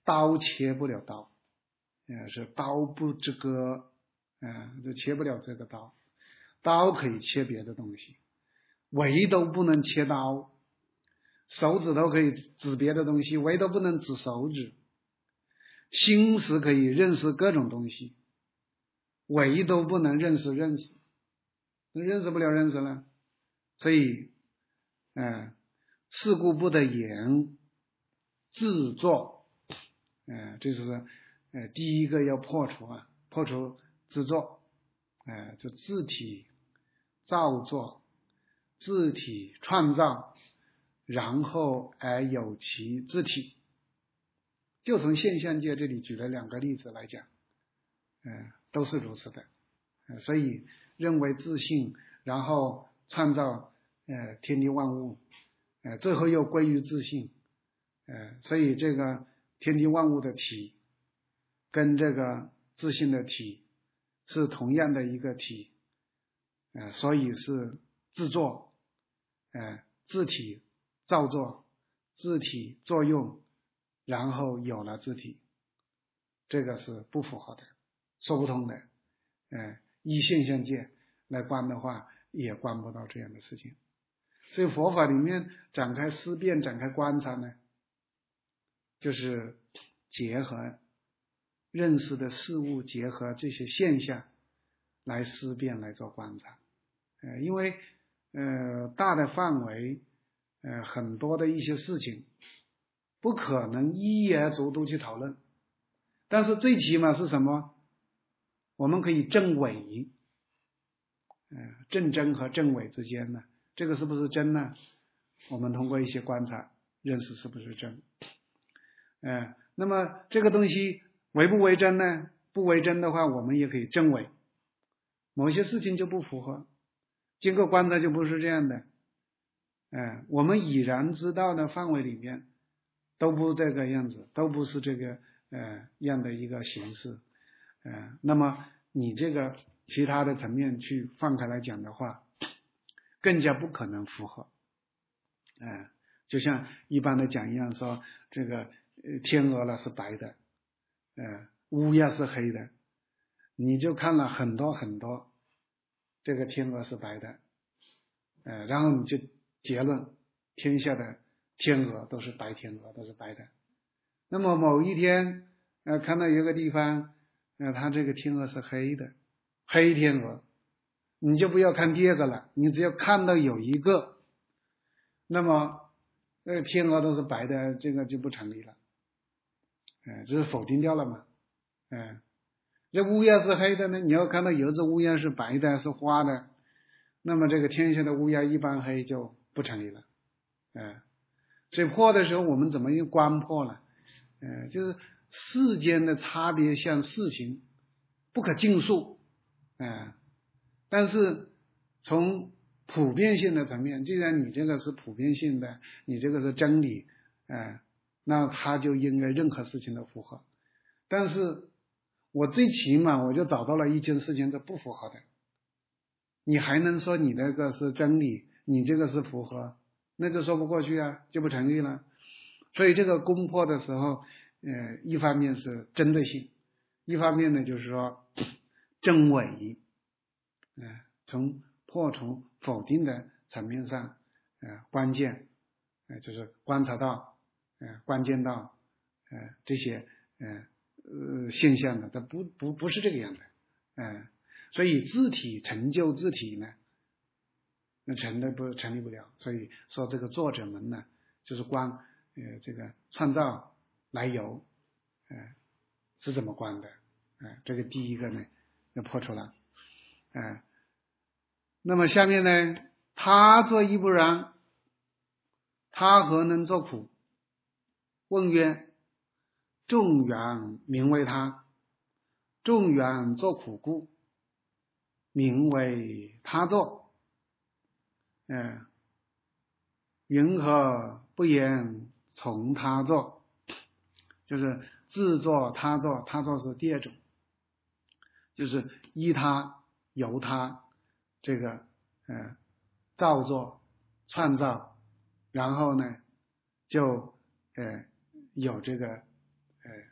刀切不了刀，呃，是刀不之割，呃，就切不了这个刀。刀可以切别的东西，唯独不能切刀。手指头可以指别的东西，唯独不能指手指。心识可以认识各种东西，唯独不能认识认识，认识不了认识了。所以，呃，是故不得言，自作，呃，这就是呃第一个要破除啊，破除自作，呃，就自体造作，自体创造，然后而有其自体。就从现象界这里举了两个例子来讲，呃，都是如此的，呃，所以认为自性，然后创造呃天地万物，呃，最后又归于自性，呃，所以这个天地万物的体跟这个自性的体是同样的一个体，呃，所以是自作，呃，自体造作，自体作用，然后有了自体，这个是不符合的，说不通的。呃，依现象界来观的话，也观不到这样的事情。所以佛法里面展开思辨、展开观察呢，就是结合认识的事物，结合这些现象来思辨、来做观察。呃，因为呃大的范围，呃很多的一些事情，不可能一一而足都去讨论，但是最起码是什么？我们可以证伪，呃，证真和证伪之间呢，这个是不是真呢？我们通过一些观察认识是不是真。呃，那么这个东西为不为真呢？不为真的话，我们也可以证伪。某些事情就不符合，经过观察就不是这样的。呃，我们已然知道的范围里面都不这个样子，都不是这个呃样的一个形式。呃，那么你这个其他的层面去放开来讲的话，更加不可能符合。呃，就像一般的讲一样，说这个呃天鹅了是白的，呃乌鸦是黑的，你就看了很多很多这个天鹅是白的，呃，然后你就结论天下的天鹅都是白天鹅，都是白的。那么某一天呃看到有个地方呃它这个天鹅是黑的，黑天鹅，你就不要看第二个了，你只要看到有一个，那么呃天鹅都是白的，这个就不成立了，呃这是否定掉了嘛。呃这乌鸦是黑的呢，你要看到有一只乌鸦是白的，是花的，那么这个天下的乌鸦一般黑就不成立了。呃所以破的时候我们怎么用观破了？呃就是世间的差别像事情不可尽数，呃但是从普遍性的层面，既然你这个是普遍性的，你这个是真理，呃那它就应该任何事情都符合。但是我最起码我就找到了一件事情是不符合的，你还能说你那个是真理，你这个是符合，那就说不过去啊，就不成立了。所以这个攻破的时候，呃，一方面是针对性，一方面呢就是说证伪，呃，从破除否定的层面上，呃，关键，呃，就是观察到，呃，关键到，呃，这些，呃。呃，现象的，它不不不是这个样的，呃，所以自体成就自体呢，那成的不成立不了。所以说这个作者们呢，就是观呃这个创造来由，呃是怎么观的，呃这个第一个呢要破除了，呃那么下面呢，他作亦不然，他何能作苦？问曰：众缘名为他，众缘作苦故，名为他作。呃，云何不言从他作？就是自作他作，他作是第二种，就是依他由他这个呃造作创造，然后呢就呃有这个呃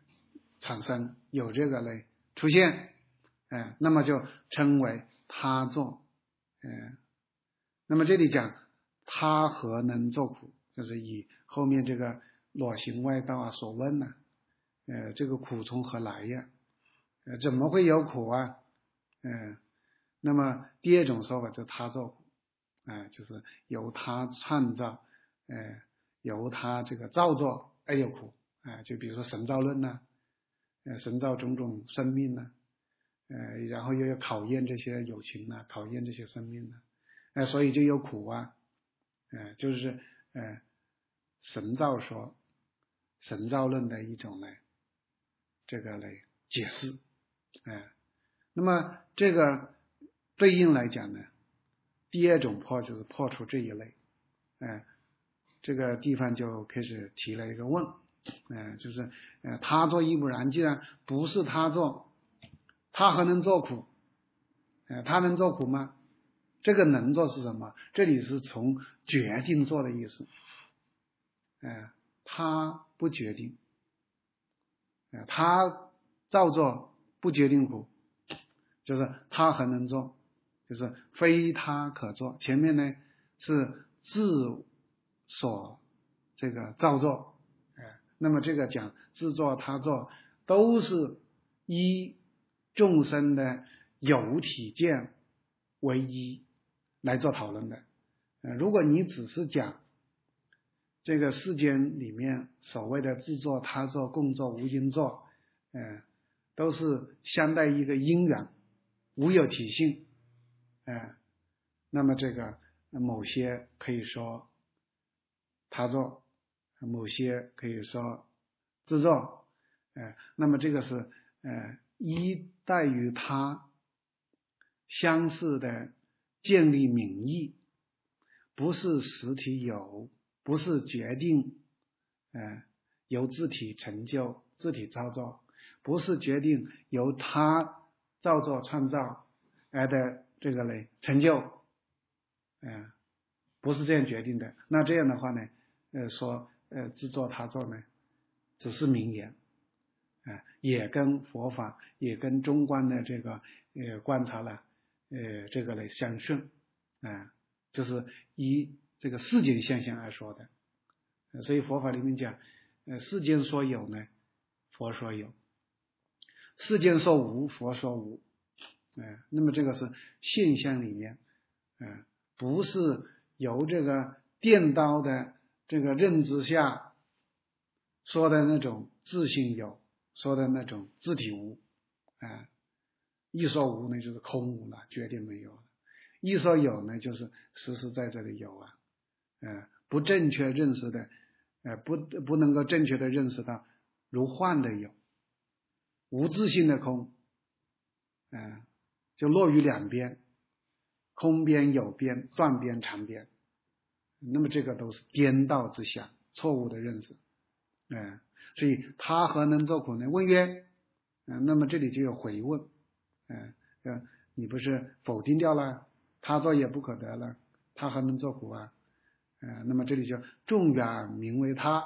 产生，有这个类出现，呃，那么就称为他作。呃，那么这里讲他何能作苦，就是以后面这个裸行外道啊所问呢、啊，呃，这个苦从何来呀？呃，怎么会有苦啊？呃，那么第二种说法就是他作苦，啊、呃，就是由他创造，呃，由他这个造作而有苦，啊、呃，就比如说神造论呐、啊，呃，神造种种生命呐、啊，呃，然后又要考验这些友情呐、啊，考验这些生命呐、啊，呃，所以就有苦啊，呃，就是呃，神造说神造论的一种呢，这个来解释，哎、呃，那么这个对应来讲呢，第二种破就是破除这一类，哎、呃，这个地方就开始提了一个问，呃，就是呃，他作亦不然，既然不是他作，他何能作苦？呃，他能作苦吗？这个能做是什么？这里是从决定做的意思，呃，他不决定，呃，他造作不决定苦，就是他何能做，就是非他可做。前面呢是自所这个造作，呃，那么这个讲自作他作都是依众生的有体见为一来做讨论的。呃，如果你只是讲这个世间里面所谓的自作他作共作无因作，呃，都是相待一个因缘，无有体性，呃，那么这个某些可以说他作，某些可以说自作，呃，那么这个是呃依待于他相似的建立名义，不是实体有，不是决定，呃，由自体成就、自体造作，不是决定由他造作创造而的这个呢成就，呃，不是这样决定的。那这样的话呢，呃，说呃自作他作呢，只是名言，呃，也跟佛法，也跟中观的这个呃观察了，呃，这个来相顺，啊、呃，就是以这个世间现象来说的。呃、所以佛法里面讲，呃，世间说有呢，佛说有；世间说无，佛说无。呃，那么这个是现象里面，呃，不是由这个颠倒的这个认知下说的那种自性有，说的那种自体无，啊、呃，一说无呢就是空无了，绝对没有了；一说有呢就是实实在在的有啊，呃，不正确认识的，呃，不不能够正确的认识到如幻的有，无自性的空，呃，就落于两边，空边有边，断边长边，那么这个都是颠倒之想，错误的认识，呃，所以他何能作苦呢？问曰，呃，那么这里就有回问，呃，呃，你不是否定掉了他作也不可得了，他何能作苦啊？呃，那么这里就众缘名为他，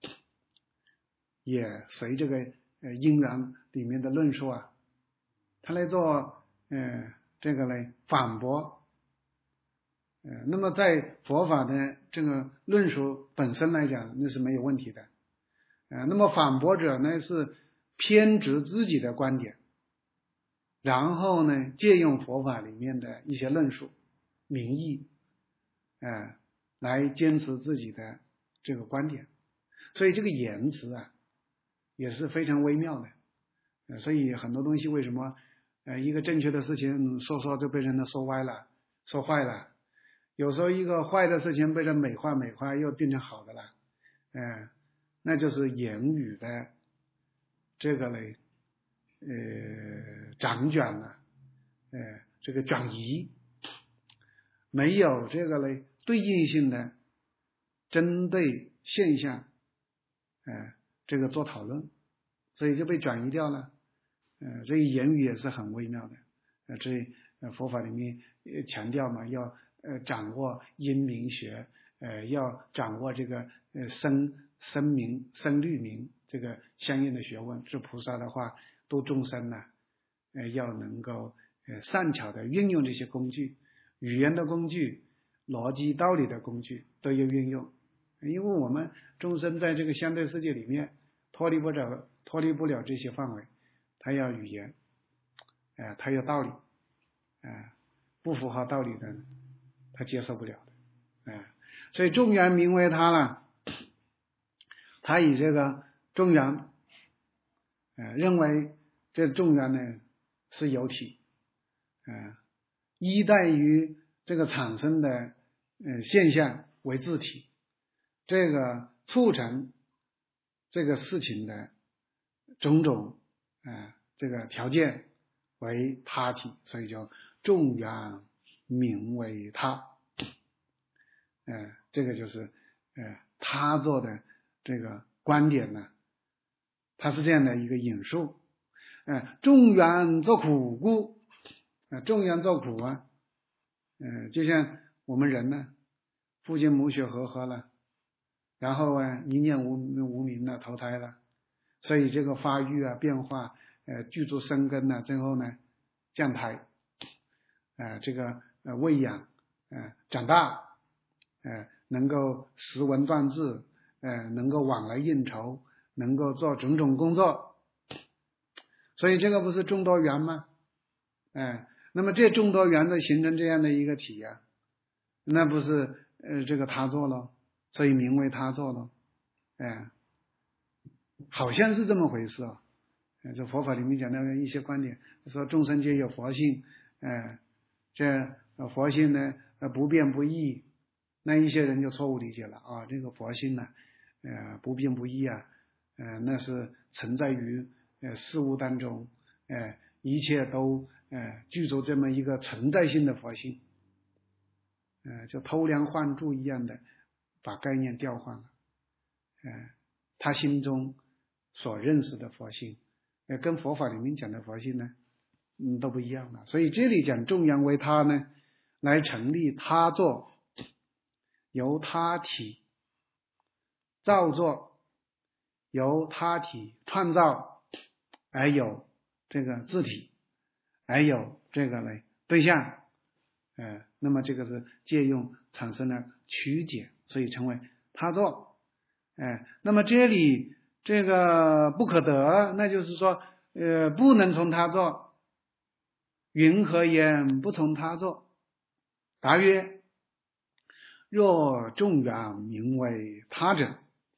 也随这个呃因缘里面的论述啊，他来做呃这个来反驳。呃，那么在佛法的这个论述本身来讲，那是没有问题的。呃，那么反驳者呢是偏执自己的观点，然后呢借用佛法里面的一些论述名义，呃，来坚持自己的这个观点。所以这个言辞啊也是非常微妙的。呃，所以很多东西为什么呃一个正确的事情说说就被人说歪了，说坏了。有时候一个坏的事情被人美化美化又变成好的了，呃，那就是言语的这个嘞，呃，掌卷了，呃，这个转移，没有这个嘞对应性的针对现象，呃，这个做讨论，所以就被转移掉了。呃，所以言语也是很微妙的。呃，所以呃佛法里面强调嘛，要呃掌握因明学，呃要掌握这个呃生生明、生律明这个相应的学问。是菩萨的话，度众生呢，呃，要能够呃善巧的运用这些工具，语言的工具、逻辑道理的工具都要运用。因为我们众生在这个相对世界里面脱离不了脱离不了这些范围，他要语言，呃，他要道理，呃，不符合道理的他接受不了的，呃，所以众缘名为他了。他以这个众缘，呃，认为这众缘呢是有体，呃，依赖于这个产生的呃现象为自体，这个促成这个事情的种种呃这个条件为他体，所以叫众缘名为他。呃，这个就是呃他做的这个观点呢，它是这样的一个引述。呃，众缘作苦故，呃，众缘作苦啊，呃，就像我们人呢，父亲母血和合了，然后啊，一念无无明了，投胎了，所以这个发育啊、变化，呃，具足生根呢，最后呢，降胎，呃，这个呃喂养，呃，长大，呃，能够识文断字，呃，能够往来应酬，能够做种种工作，所以这个不是众多缘吗？哎、呃，那么这众多缘的形成这样的一个体呀、啊，那不是呃这个他做了，所以名为他做了，哎、呃，好像是这么回事啊。呃，这佛法里面讲的一些观点，说众生皆有佛性，呃，这佛性呢呃不变不异，那一些人就错误理解了啊，这个佛性呢，呃不变不异啊，呃那是存在于呃事物当中，呃一切都呃具足这么一个存在性的佛性，呃就偷梁换柱一样的把概念调换了，呃他心中所认识的佛性，呃跟佛法里面讲的佛性呢，嗯都不一样了。所以这里讲众缘为他呢，来成立他作，由他体造作，由他体创造，而有这个自体，而有这个呢对象，呃，那么这个是借用产生了曲解，所以成为他作。哎，那么这里这个不可得，那就是说，呃，不能从他作。云何言不从他作？答曰：若众缘名为他者，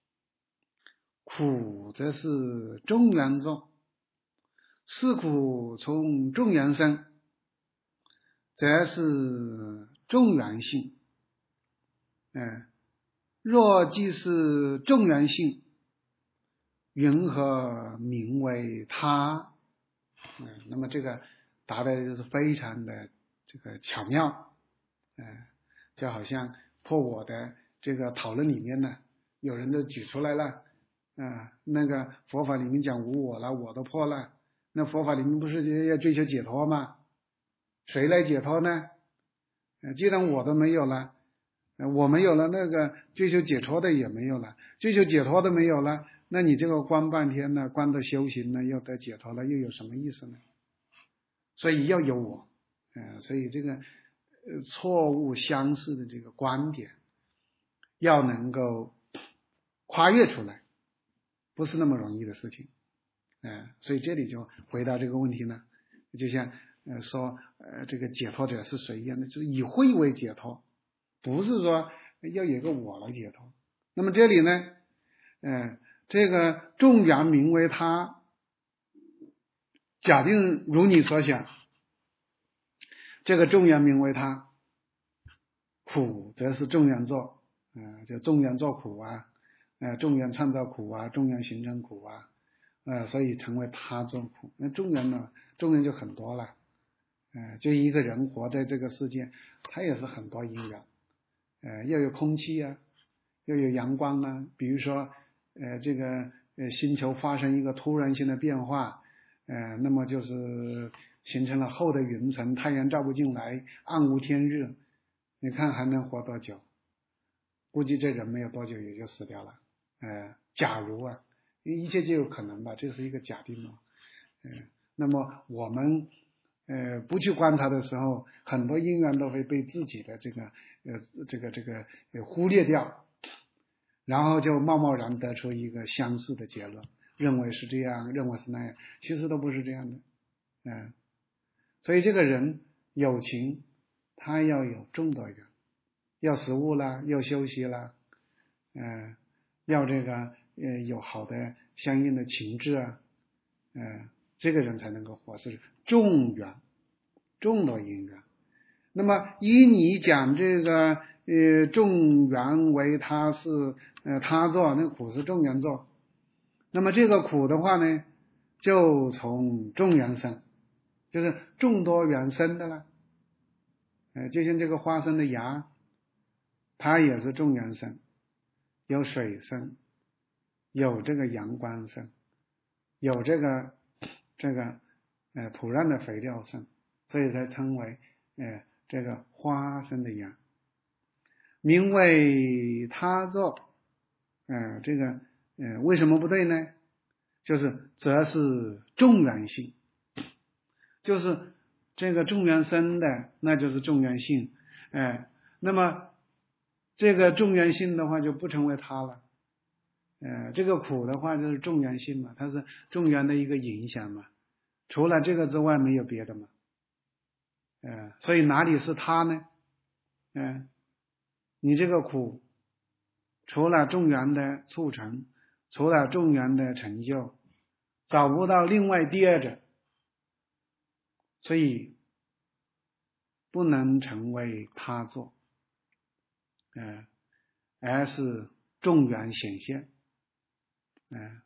苦则是众缘作，是苦从众缘生，则是众缘性。嗯，若即是众缘性，云何名为他？嗯，那么这个答的就是非常的这个巧妙，嗯，就好像破我的这个讨论里面呢，有人都举出来了，啊，那个佛法里面讲无我了，我都破了，那佛法里面不是要追求解脱吗？谁来解脱呢？呃，既然我都没有了，呃，我没有了，那个追求解脱的也没有了，追求解脱的没有了，那你这个观半天呢，观到修行呢，又得解脱了，又有什么意思呢？所以要有我，呃，所以这个呃错误相似的这个观点，要能够跨越出来，不是那么容易的事情，呃，所以这里就回答这个问题呢，就像呃说呃这个解脱者是谁一样的，就是以慧为解脱，不是说要有个我来解脱。那么这里呢，呃这个众缘名为他，假定如你所想，这个众缘名为他，苦则是众缘作，呃就众缘作苦啊，呃众缘创造苦啊，众缘形成苦啊，呃所以成为他作苦。那众缘呢，众缘就很多了，呃就一个人活在这个世界，他也是很多因缘，呃要有空气啊，要有阳光啊，比如说呃这个呃星球发生一个突然性的变化，呃那么就是形成了厚的云层，太阳照不进来，暗无天日，你看还能活多久？估计这人没有多久也就死掉了， 呃，假如啊，一切就有可能吧，这是一个假定嘛。嗯、呃，那么我们呃不去观察的时候，很多因缘都会被自己的这个呃这个这个呃忽略掉，然后就贸贸然得出一个相似的结论，认为是这样，认为是那样，其实都不是这样的。嗯、呃，所以这个人有情，他要有众多缘，要食物啦，要休息啦，嗯、呃，要这个呃有好的相应的情志啊，嗯、呃，这个人才能够活，是众缘，众多因缘。那么依你讲这个呃众缘为他是呃他做，那苦是众缘做，那么这个苦的话呢，就从众缘生，就是众多缘生的了。呃，就像这个花生的芽，它也是众缘生，有水生，有这个阳光生，有这个这个呃土壤的肥料生，所以才称为呃这个花生的芽，名为他作。呃，这个呃为什么不对呢？就是则是众缘性，就是这个众缘生的，那就是众缘性。哎、呃，那么这个众缘性的话就不成为他了。呃，这个苦的话就是众缘性嘛，它是众缘的一个影响嘛，除了这个之外没有别的嘛。呃，所以哪里是他呢？嗯、呃，你这个苦，除了众缘的促成，除了众缘的成就，找不到另外第二者，所以不能成为他作，呃，而是众缘显现，呃，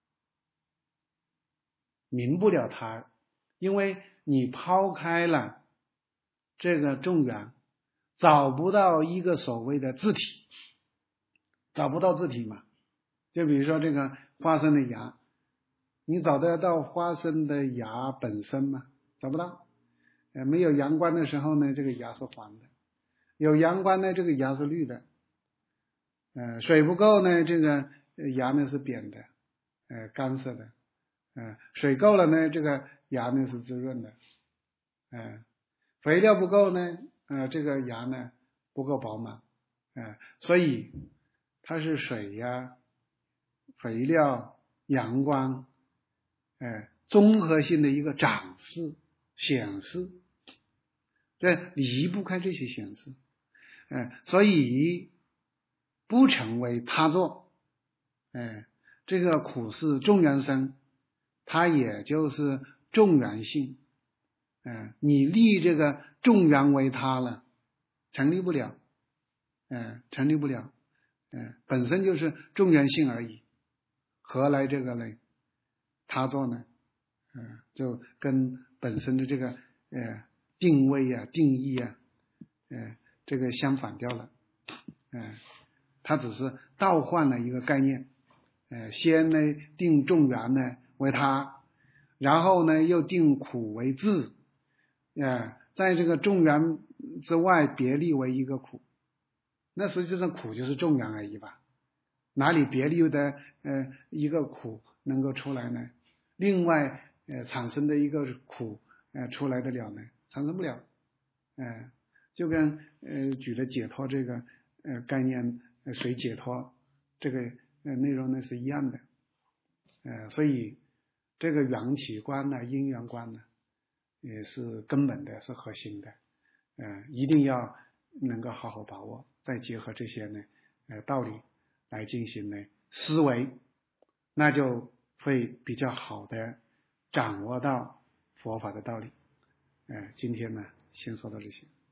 明不了他，因为你抛开了这个众缘，找不到一个所谓的自体，找不到自体嘛。就比如说这个花生的芽，你找得到花生的芽本身吗？找不到。呃，没有阳光的时候呢，这个芽是黄的；有阳光呢，这个芽是绿的。呃，水不够呢，这个芽呢是扁的，呃，干涩的。呃，水够了呢，这个芽呢是滋润的。呃，肥料不够呢，呃，这个芽呢不够饱满。呃，所以它是水呀、肥料、阳光，呃，综合性的一个展示、显示，这离不开这些显示。呃，所以不成为他作。呃，这个苦是众缘生，它也就是众缘性。呃，你立这个众缘为他了，成立不了。呃，成立不了。呃，本身就是众缘性而已，何来这个呢？他作呢？嗯、呃，就跟本身的这个呃定位啊、定义啊，呃，这个相反掉了。嗯、呃，它只是倒换了一个概念。呃，先呢定众缘呢为他，然后呢又定苦为自。呃，在这个众缘之外别立为一个苦，那实际上苦就是众缘而已吧？哪里别立的呃一个苦能够出来呢？另外呃产生的一个苦呃出来得了呢？产生不了。呃，就跟呃举的解脱这个呃概念，呃随解脱这个呃内容呢是一样的。呃，所以这个缘起观呢、因缘观呢，也是根本的，是核心的。呃，一定要能够好好把握，再结合这些呢呃道理来进行呢思维，那就会比较好的掌握到佛法的道理。呃，今天呢先说到这些。